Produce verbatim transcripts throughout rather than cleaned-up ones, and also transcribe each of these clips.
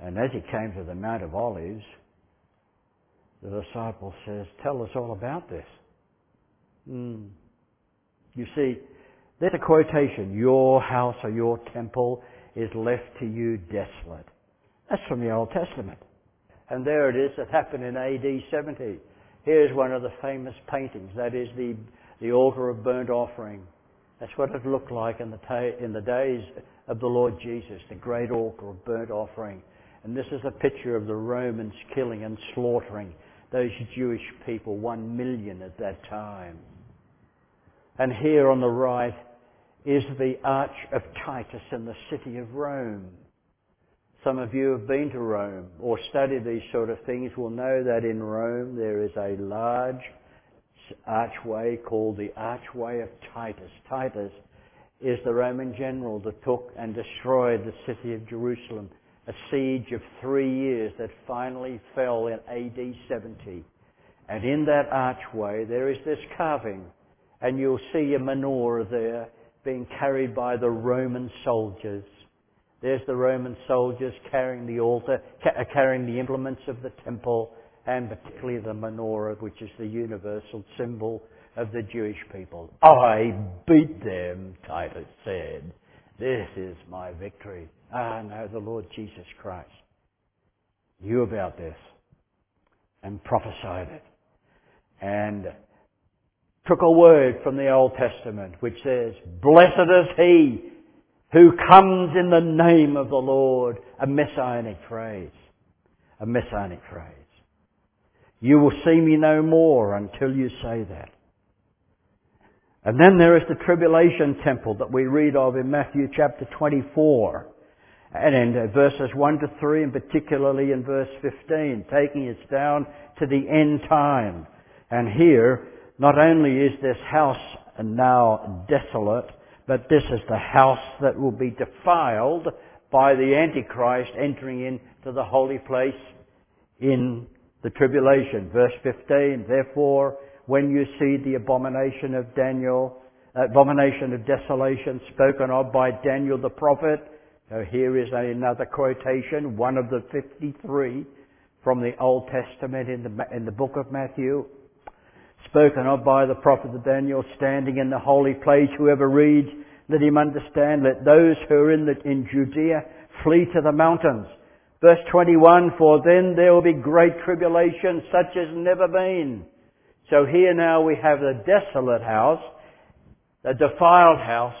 And as he came to the Mount of Olives, the disciple says, tell us all about this. Mm. You see, there's a quotation, your house or your temple is left to you desolate. That's from the Old Testament. And there it is, it happened in A D seventy. Here's one of the famous paintings, that is the, the altar of burnt offering. That's what it looked like in the, ta- in the days of the Lord Jesus, the great altar of burnt offering. And this is a picture of the Romans killing and slaughtering those Jewish people, one million at that time. And here on the right is the Arch of Titus in the city of Rome. Some of you have been to Rome or studied these sort of things will know that in Rome there is a large archway called the Archway of Titus. Titus is the Roman general that took and destroyed the city of Jerusalem. A siege of three years that finally fell in A D seventy. And in that archway there is this carving, and you'll see a menorah there being carried by the Roman soldiers. There's the Roman soldiers carrying the altar, ca- carrying the implements of the temple, and particularly the menorah, which is the universal symbol of the Jewish people. I beat them, Titus said. This is my victory. Ah, no, the Lord Jesus Christ knew about this and prophesied it and took a word from the Old Testament which says, blessed is he who comes in the name of the Lord. A messianic phrase. A messianic phrase. You will see me no more until you say that. And then there is the tribulation temple that we read of in Matthew chapter twenty-four. And in verses one to three, and particularly in verse fifteen, taking us down to the end time. And here, not only is this house now desolate, but this is the house that will be defiled by the Antichrist entering into the holy place in the tribulation. Verse fifteen, therefore, when you see the abomination of Daniel, abomination of desolation spoken of by Daniel the prophet, so here is another quotation, one of the fifty-three from the Old Testament in the, in the book of Matthew, spoken of by the prophet Daniel, standing in the holy place. Whoever reads, let him understand. Let those who are in, the, in Judea flee to the mountains. Verse twenty-one, for then there will be great tribulation, such as never been. So here now we have the desolate house, the defiled house,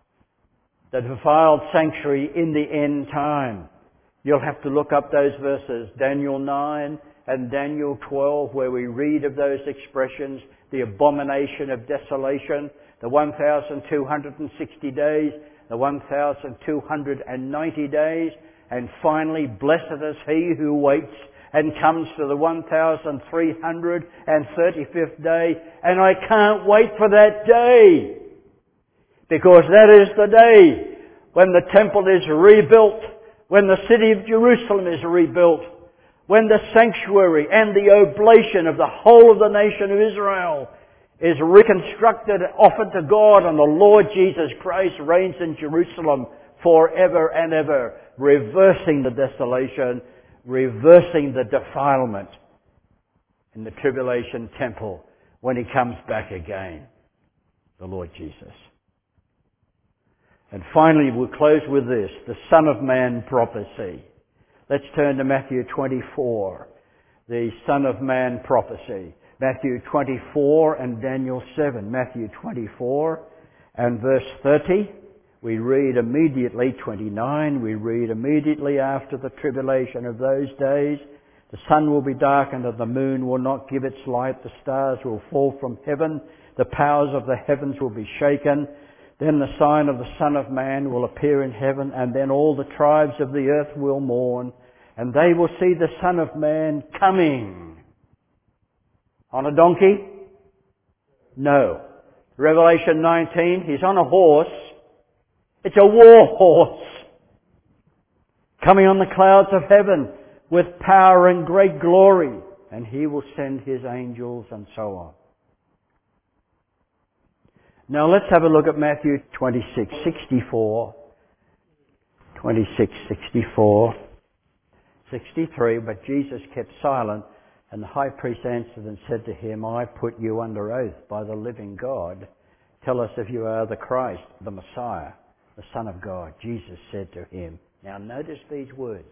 the defiled sanctuary in the end time. You'll have to look up those verses, Daniel nine and Daniel twelve, where we read of those expressions, the abomination of desolation, the one thousand two hundred sixty days, the one thousand two hundred ninety days, and finally, blessed is he who waits and comes to the one thousand three hundred thirty-fifth day. And I can't wait for that day, because that is the day when the temple is rebuilt, when the city of Jerusalem is rebuilt, when the sanctuary and the oblation of the whole of the nation of Israel is reconstructed, offered to God, and the Lord Jesus Christ reigns in Jerusalem forever and ever, reversing the desolation, reversing the defilement in the tribulation temple when He comes back again, the Lord Jesus. And finally, we'll close with this, the Son of Man prophecy. Let's turn to Matthew twenty-four, the Son of Man prophecy. Matthew twenty-four and Daniel seven. Matthew twenty-four and verse thirty. We read immediately, twenty-nine, we read immediately after the tribulation of those days, the sun will be darkened and the moon will not give its light, the stars will fall from heaven, the powers of the heavens will be shaken. Then the sign of the Son of Man will appear in heaven, and then all the tribes of the earth will mourn, and they will see the Son of Man coming. On a donkey? No. Revelation nineteen, He's on a horse. It's a war horse. Coming on the clouds of heaven with power and great glory. And He will send His angels and so on. Now let's have a look at Matthew twenty-six sixty-four. twenty-six sixty-four. sixty-three, but Jesus kept silent, and the high priest answered and said to him, I put you under oath by the living God. Tell us if you are the Christ, the Messiah, the Son of God. Jesus said to him, now notice these words.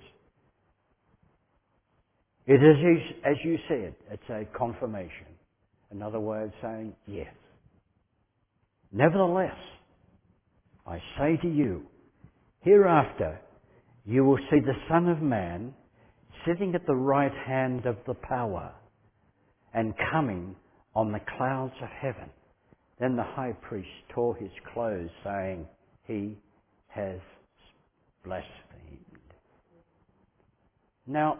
It is as you said, it's a confirmation. Another way of saying yes. Nevertheless, I say to you, hereafter you will see the Son of Man sitting at the right hand of the power and coming on the clouds of heaven. Then the high priest tore his clothes, saying, he has blasphemed. Now,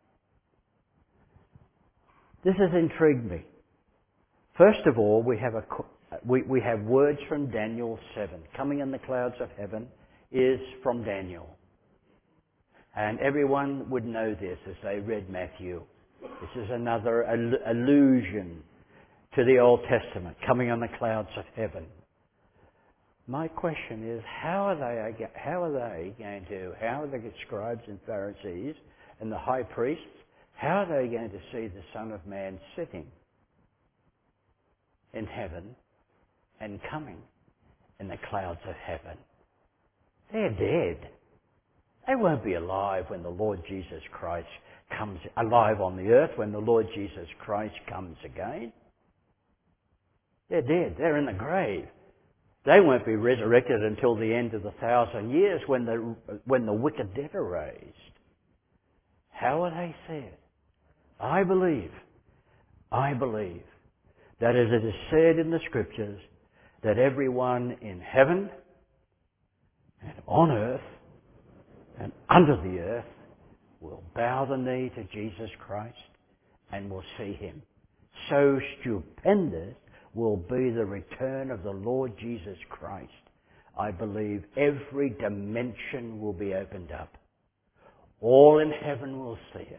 this has intrigued me. First of all, we have a we, we have words from Daniel seven. Coming in the clouds of heaven is from Daniel. And everyone would know this as they read Matthew. This is another al- allusion to the Old Testament, coming on the clouds of heaven. My question is, how are they, how are they going to, how are the scribes and Pharisees and the high priests, how are they going to see the Son of Man sitting in heaven and coming in the clouds of heaven? They're dead. They won't be alive when the Lord Jesus Christ comes, alive on the earth when the Lord Jesus Christ comes again. They're dead. They're in the grave. They won't be resurrected until the end of the thousand years when the, when the wicked dead are raised. How are they said? I believe, I believe that as it is said in the Scriptures, that everyone in heaven and on earth and under the earth will bow the knee to Jesus Christ and will see Him. So stupendous will be the return of the Lord Jesus Christ. I believe every dimension will be opened up. All in heaven will see it.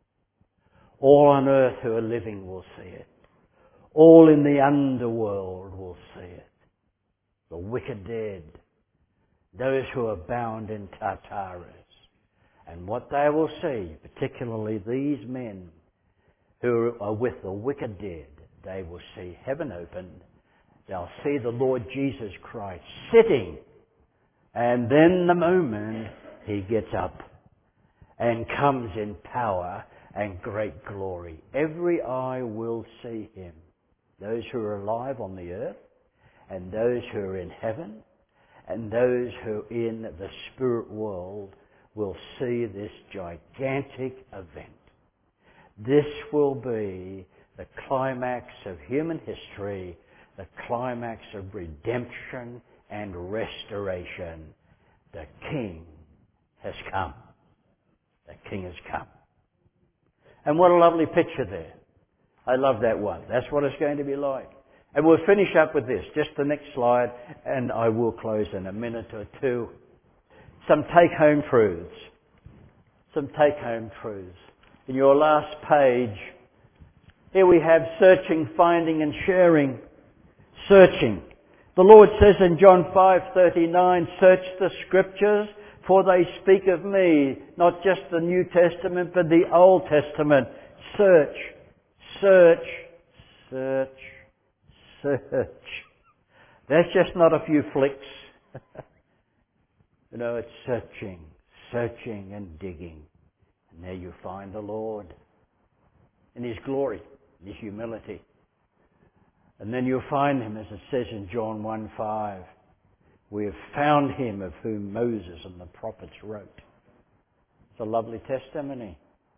All on earth who are living will see it. All in the underworld will see it. The wicked dead. Those who are bound in Tartarus. And what they will see, particularly these men who are with the wicked dead, they will see heaven opened. They'll see the Lord Jesus Christ sitting. And then the moment He gets up and comes in power and great glory, every eye will see Him. Those who are alive on the earth, and those who are in heaven, and those who are in the spirit world will see this gigantic event. This will be the climax of human history, the climax of redemption and restoration. The King has come. The King has come. And what a lovely picture there. I love that one. That's what it's going to be like. And we'll finish up with this, just the next slide, and I will close in a minute or two. Some take-home truths. Some take-home truths. In your last page, here we have searching, finding and sharing. Searching. The Lord says in John five thirty-nine, search the Scriptures, for they speak of me. Not just the New Testament, but the Old Testament. Search, search, search, search. That's just not a few flicks. You know, it's searching, searching and digging. And there you find the Lord in His glory, in His humility. And then you'll find Him, as it says in John one five, we have found Him of whom Moses and the prophets wrote. It's a lovely testimony.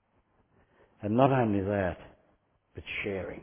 And not only that, but sharing.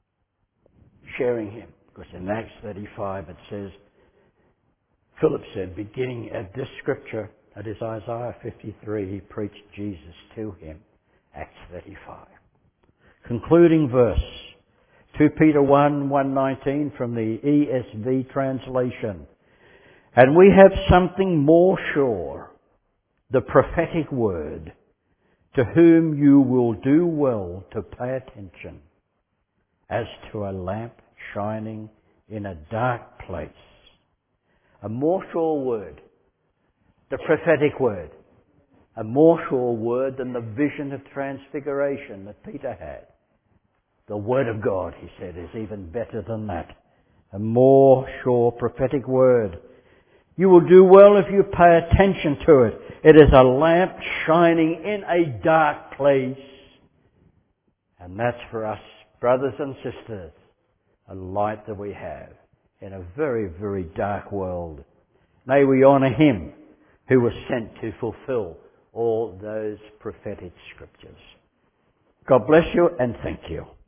Sharing Him. Because in Acts thirty-five it says, Philip said, beginning at this scripture, that is Isaiah fifty-three, he preached Jesus to him. Acts thirty-five. Concluding verse, Second Peter one, one nineteen from the E S V translation. And we have something more sure, the prophetic word, to whom you will do well to pay attention, as to a lamp shining in a dark place. A more sure word, the prophetic word. A more sure word than the vision of transfiguration that Peter had. The Word of God, he said, is even better than that. A more sure prophetic word. You will do well if you pay attention to it. It is a lamp shining in a dark place. And that's for us, brothers and sisters, a light that we have in a very, very dark world. May we honour him who was sent to fulfill all those prophetic scriptures. God bless you and thank you.